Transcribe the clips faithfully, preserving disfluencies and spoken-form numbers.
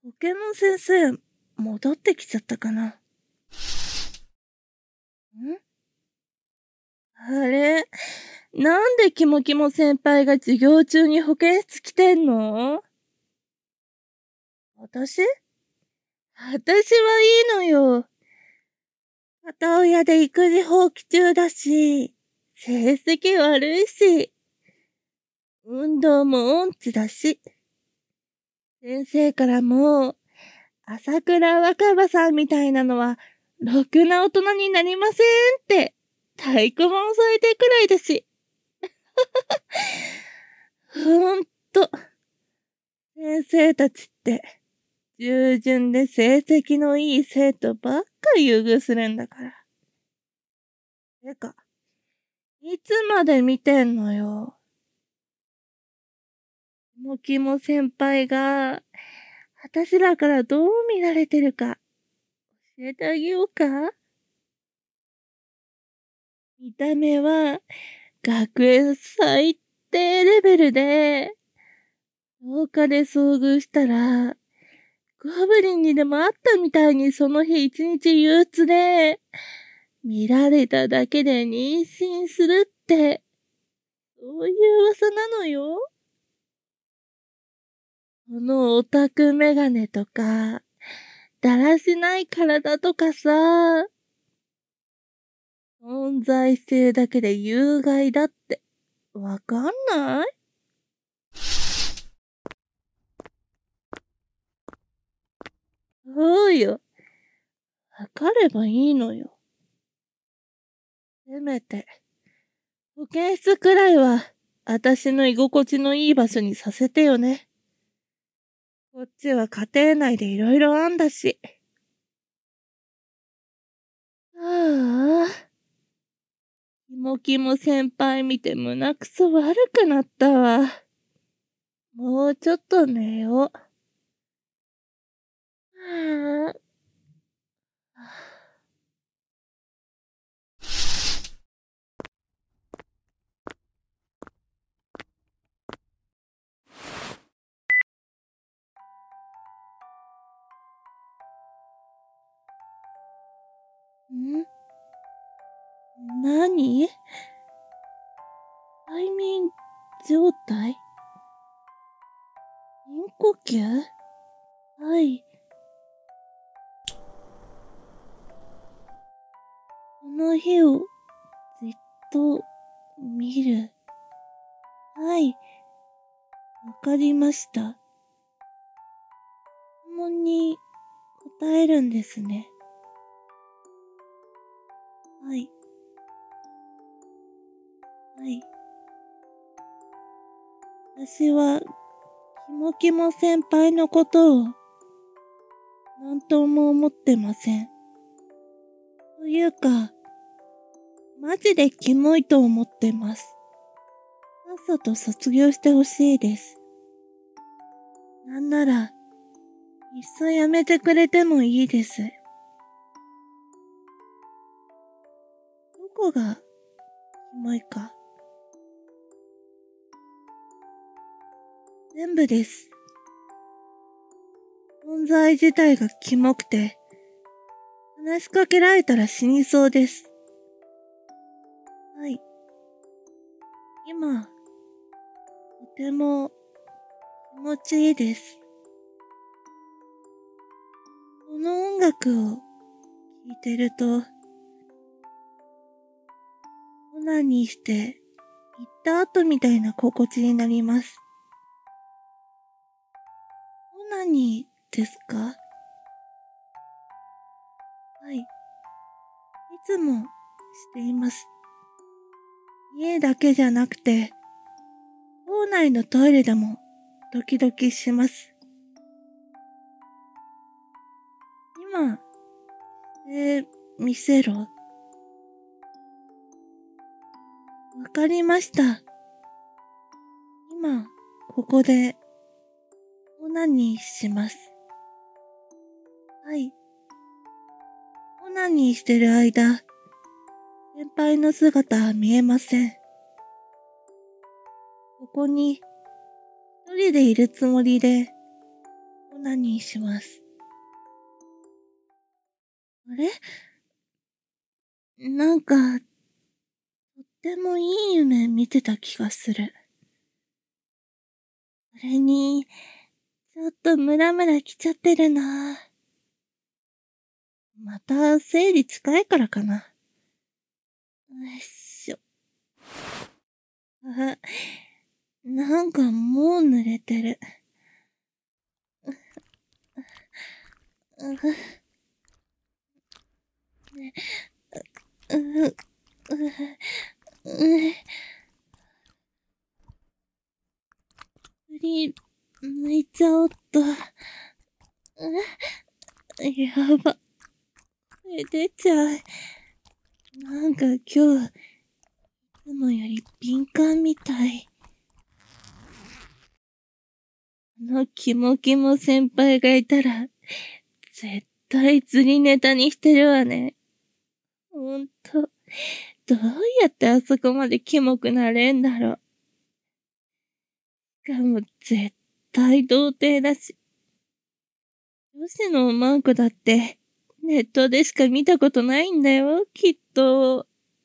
ポケモン先生、戻ってきちゃったかな。んあれなんでキモキモ先輩が授業中に保健室来てんの？私？私はいいのよ。片親で育児放棄中だし、成績悪いし、運動も音痴だし、先生からも、朝倉若葉さんみたいなのは、ろくな大人になりませんって、太鼓判押さえてくらいだし。ほんと、先生たちって、従順で成績のいい生徒ばっか優遇するんだから。てか、いつまで見てんのよ。キモキモ先輩が、私らからどう見られてるか、教えてあげようか？見た目は、学園最低レベルで、廊下で遭遇したら、ゴブリンにでもあったみたいにその日一日憂鬱で、見られただけで妊娠するって、そういう噂なのよ。このオタクメガネとか、だらしない体とかさ、存在性だけで有害だって、わかんない？そうよ。わかればいいのよ。せめて、保健室くらいは、私の居心地のいい場所にさせてよね。こっちは家庭内でいろいろあんだし。ああ。キモキモ先輩見て胸くそ悪くなったわ。もうちょっと寝よう。はあ。ん？何？催眠状態？深呼吸？はい。この日をじっと見る。はい。わかりました。質問に答えるんですね。はい。はい。私は、キモキモ先輩のことを、なんとも思ってません。というか、マジでキモいと思ってます。さっさと卒業してほしいです。なんなら、いっそやめてくれてもいいです。どこが、キモいか。全部です。存在自体がキモくて、話しかけられたら死にそうです。はい。今、とても気持ちいいです。この音楽を聴いてると、オナニーして行った後みたいな心地になります。オナニーですか？はい。いつもしています。家だけじゃなくて、校内のトイレでも時々します。今、してみせろ。わかりました。今、ここで、オナニーします。はい。オナニーしてる間、先輩の姿は見えません。ここに、一人でいるつもりで、 オナニーします。あれ？なんか、とってもいい夢見てた気がする。それに、ちょっとムラムラきちゃってるな。また生理近いからかな。よいしょ。あ、なんかもう濡れてる。う、う、う、う、う、振り、向いちゃおっと。やば。出ちゃう。なんか今日、いつもより敏感みたい。あのキモキモ先輩がいたら、絶対釣りネタにしてるわね。ほんと、どうやってあそこまでキモくなれんだろう。しかも絶対童貞だし。女子のおまんこだって、ネットでしか見たことないんだよ、きっと。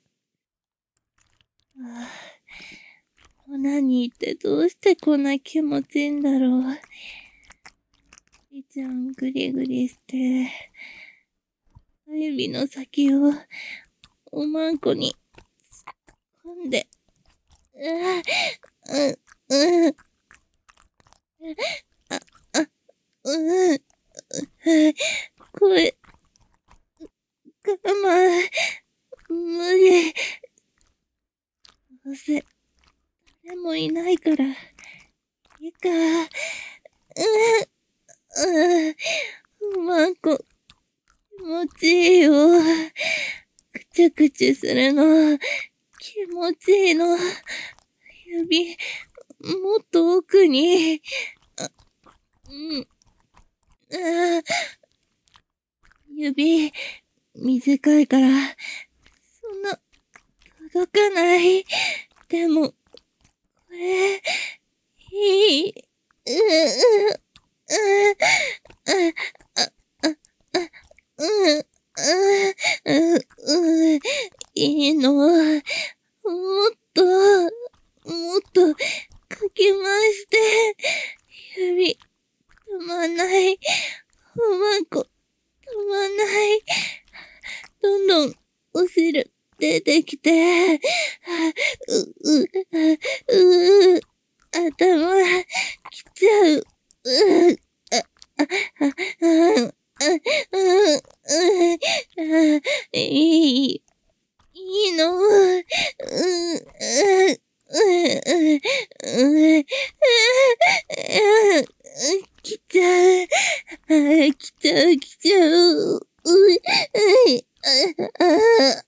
ああ、オナニーってどうしてこんな気持ちいいんだろう。いちゃんグリグリして、指の先をおまんこに突っ込んで、うう、う、う、あ、あ、う、これ、我慢、無理。どうせ、誰もいないから、いいか。う、う、おまんこ、気持ちいいよ。くちゅくちゅするの、気持ちいいの。指、もっと奥に。あ、うん。あ、指、短いから、そんな、届かない。でも、これ、いい。う、う、う、あ、あ、あ、あ、う、う、う、う、いいの。もっと、もっと、かき回して、指、止まんない。おまんこ、止まんない。どんどん、お汁、出てきて、う、う、う、う、頭、きちゃう。う、あ、あ、あ、あ、あ、あ、あ、いい、いいの。う、う、う、う、う、来ちゃう。あ、来ちゃう、来ちゃう。う、う、あ、あ、あ、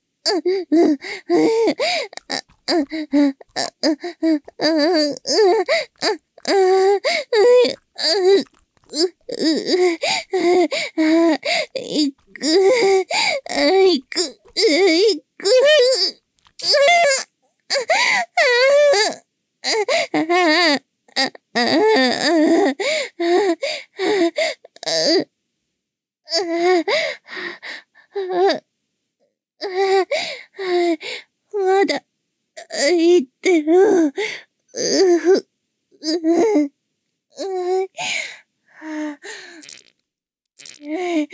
いく、いく、いく。まだ、言ってる。うふ、うふ、うえ、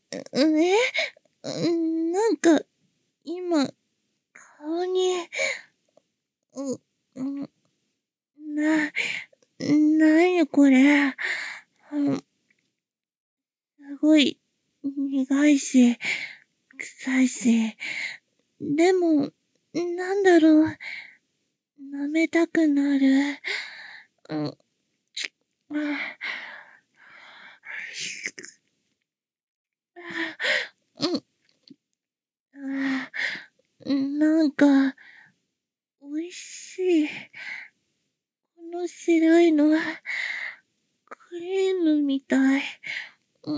なんか、今、顔に、う、う、な、なにこれ。うん、すごい、苦いし、臭いし。でも、なんだろう。舐めたくなる。うん、うん、なんか、美味しい。この白いのは、クリームみたい。うん、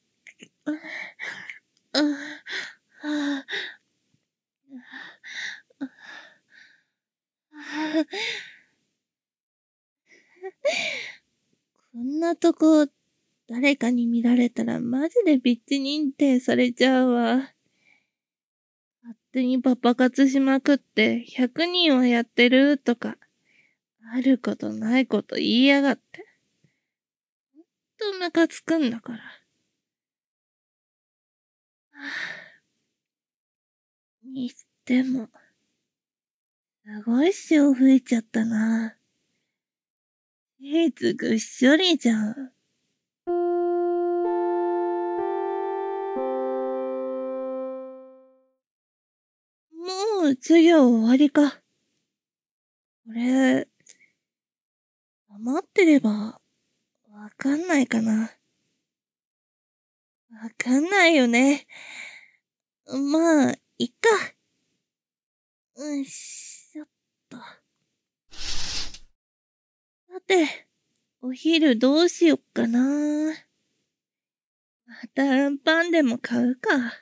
あ、あ、あ、こんなとこ、 誰かに見られたらマジでビッチ認定されちゃうわ。勝手にパパ活しまくってひゃくにんはやってるとか、あることないこと言いやがって。ほんとムカつくんだから。はぁにしても、すごい潮吹いちゃったな。シーツぐっしょりじゃん。もう授業終わりか。これ、黙ってれば、わかんないかな。わかんないよね。まあ、いっか。よいしょっと。さて、お昼どうしよっかな。またアンパンでも買うか。